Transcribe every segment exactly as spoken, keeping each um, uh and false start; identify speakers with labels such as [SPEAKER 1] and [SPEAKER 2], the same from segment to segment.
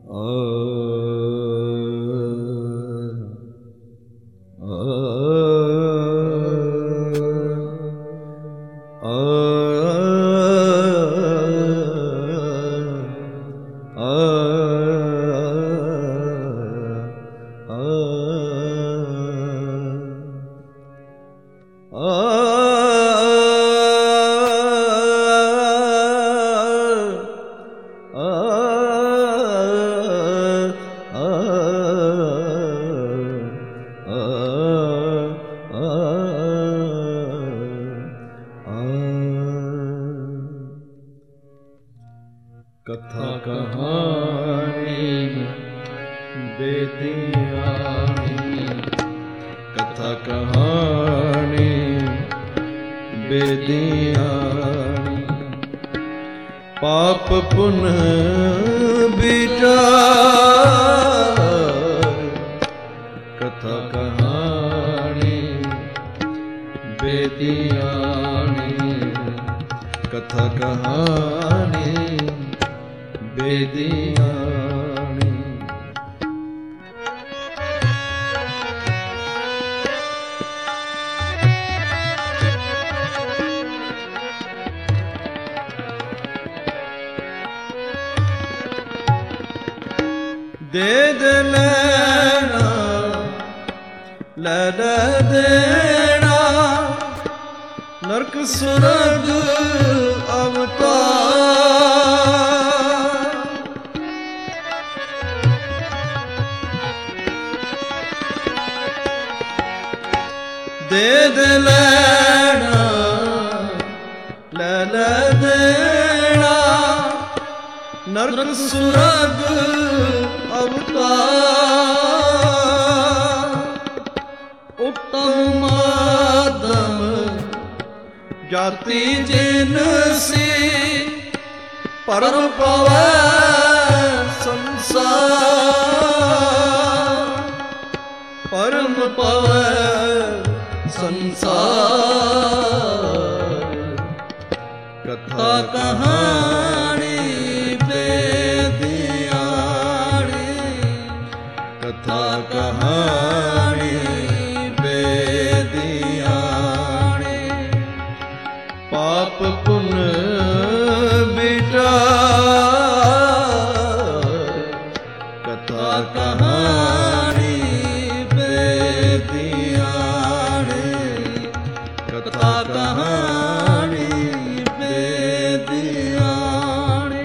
[SPEAKER 1] कथा कहानी बेदियानी, कथा कहानी बेदियानी, पाप पुण्य विचार। कथा कहानी बेदियानी, कथा कहानी बेदियानी। दे दे लेना ले दे देना, नरक सुरग अवतार। दे दे लेना ले ले देना, नरक सुरग अवतार। उत्तम माधम जाति जिनसी, परम पवै संसार। परम पवै संसार। कथा कहानी बेदियानी, कथा कहानी बेदियानी, पाप पुण्य विचार। कथा कहानी बेदियानी, कथा कहानी बेदियानी।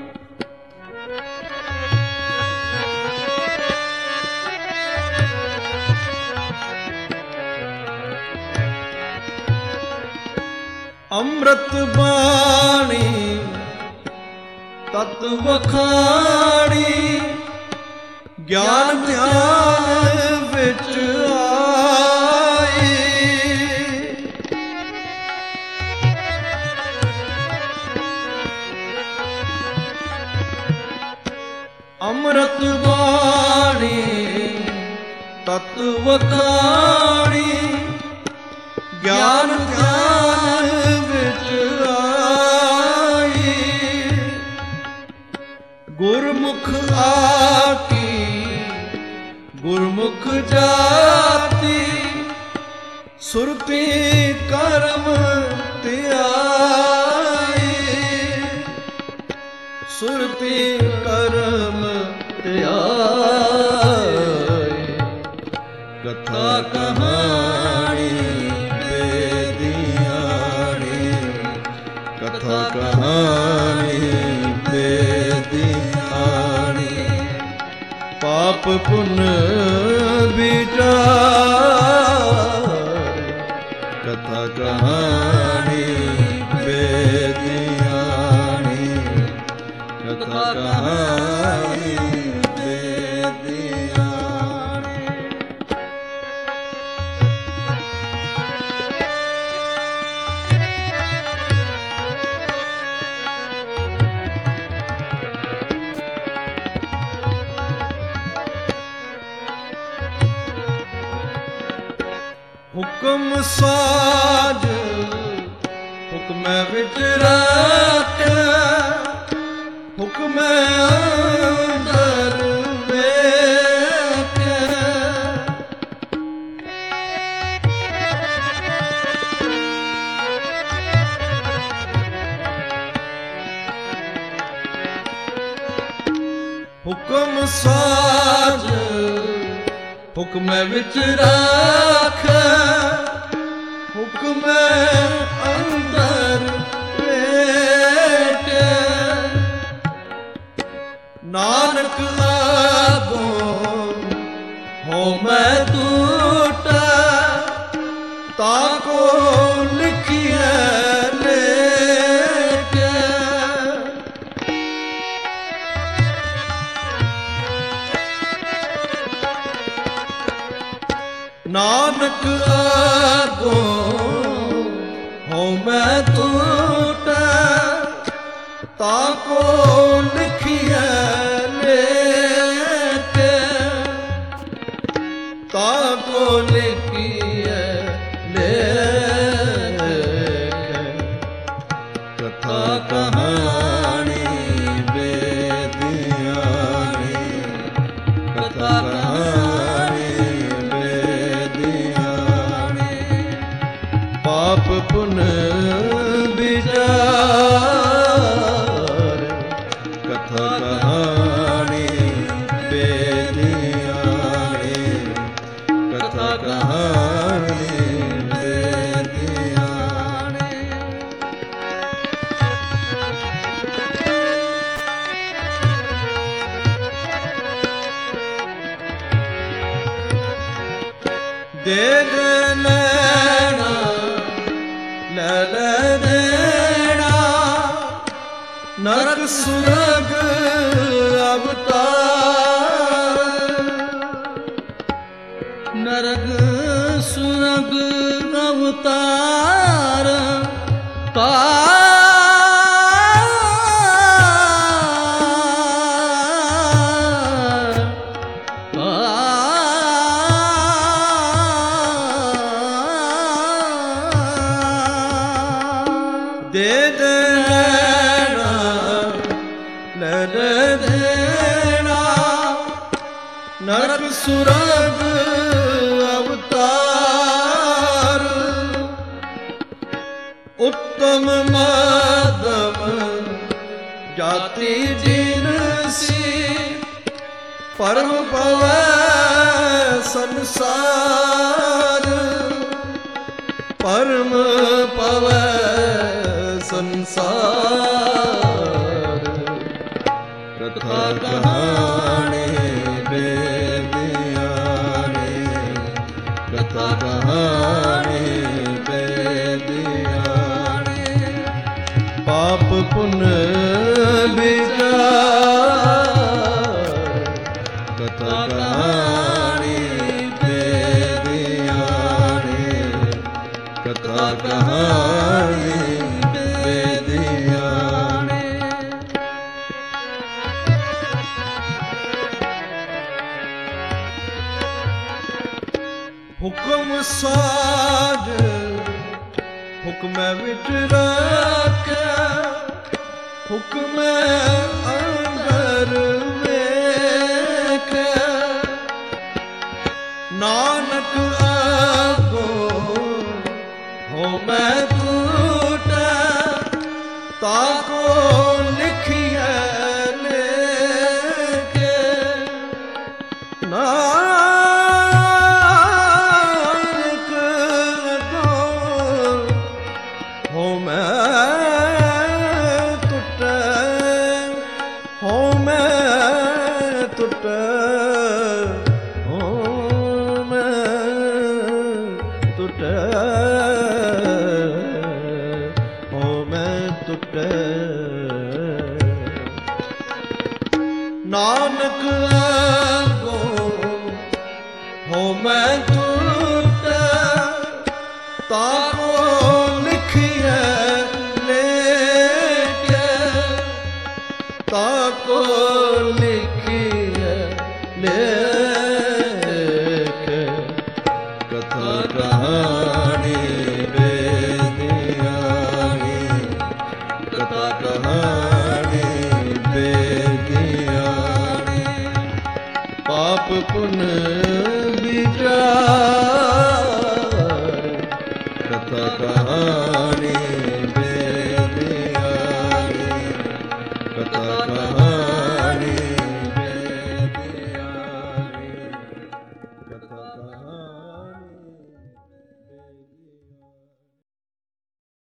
[SPEAKER 1] अमृत बाणी तत्व खाणी, ज्ञान ध्यान विच आई। अमृत बाणी तत्व खाणी, ज्ञान ध्यान विच आई। गुरमुख आकी गुरमुख जाति, सुरती कर्म त्याई। सुरती कर्म त्याई। कथा कहानी बेदियानी, कथा कहानी बेदियानी, पाप पुण्य विचार। कथा कहानी बेदियानी, कथा कहानी बेदियानी। हुक्म साज हुक्म विच रख, हुक्म अंदर ਹੁਕਮ ਸਾਜ ਹੁਕਮ ਵਿੱਚ ਰੱਖ, ਹੁਕਮ ਅੰਦਰ ਵੇਖ, ਨਾਨਕ ਆਗੋਂ ਹੋ ਮੈਂ ਟੂਟਾ, ਤਾਕੋ ਲਿਖਿਆ ਲੇਖ। ਨਾਨਕ ਆਗੋਂ ਹੋ ਮੈਂ ਟੂਟਾ, ਤਾਕੋ ਲਿਖਿਆ ਲੇਖ, ਤਾਕੋ ਲਿਖਿਆ ਲੇਖ। ਕਥਾ ਕਹਾਣੀ ਬੇਦਿਆਣੀ, ਕਥਾ ਕਹਾਣੀ ਬੇਦਿਆਣੀ, ਪਾਪ ਪੁਨ ਵਿਚਾਰ, ਕਥਾ ਕਹਾਣੀ ਬੇਦਿਆਣੀ, ਕਥਾ ਕਹਾਣੀ ਬੇਦਿਆਣੀ। ਦੇ ਦੇ ਲੈਣਾ ਲੈ ਲੈ ਦੇਣਾ, ਨਰਕ ਸੁਰਗ ਅਵਤਾਰ,
[SPEAKER 2] ਨਰਕ ਸੁਰਗ ਅਵਤਾਰ, ਤਾਰ
[SPEAKER 1] ਦੇ ਦੇ ਲੈਣਾ ਲੈ ਲੈ ਦੇਣਾ, ਨਰਕ ਸੁਰਗ ਅਵਤਾਰ, ਉੱਤਮ ਮਧਮ ਜਾਤੀ ਜਿਨਸੀ, ਪਰਮ ਪਵੈ ਸੰਸਾਰ, ਪਰਮ ਪਵੈ ਸੰਸਾਰ। ਕਥਾ ਕਹਾਣੀ ਬੇਦਿਆਣੀ, ਕਥਾ ਕਹਾਣੀ ਬੇਦਿਆਣੀ, ਪਾਪ ਪੁਨ ਵਿਚਾਰ, ਕਥਾ ਕਹਾਣੀ ਬੇਦਿਆਣੀ, ਕਥਾ ਕਹਾਣੀ ਬੇਦਿਆਣੀ। ਹੁਕਮ ਸਾਜ ਹੁਕਮ ਵਿੱਚ ਰੱਖ, ਹੁਕਮ ਅੰਦਰ ਵੇਖ, ਨਾਨਕ ਆਗੋਂ ਹੋ ਮੈਂ ਟੂਟਾ, ਤਾਕੋ ਲਿਖਿਆ ਲੇਖ, ਨਾਨਕ ਆਗੋਂ ਹੋ ਮੈਂ ਟੂਟਾ, ਹੋ ਮੈਂ ਟੂਟਾ, ਹੋ ਮੈਂ ਟੂਟਾ, ਹੋ ਮੈਂ ਟੂਟਾ। ਨਾਨਕ ਆਗੋਂ ਹੋ ਮੈਂ ਟੂਟਾ, ਤਾਕੋ ਲਿਖਿਆ ਲੇਖ, ਤਾਕੋ ਲਿਖਿਆ ਲੇਖ। ਕਥਾ ਕਹਾਣੀ ਬੇਦਿਆਣੀ, ਕਥਾ ਕਹਾਣੀ ਬੇਦਿਆਣੀ, ਪਾਪ ਪੁਨ ਵਿਚਾਰ,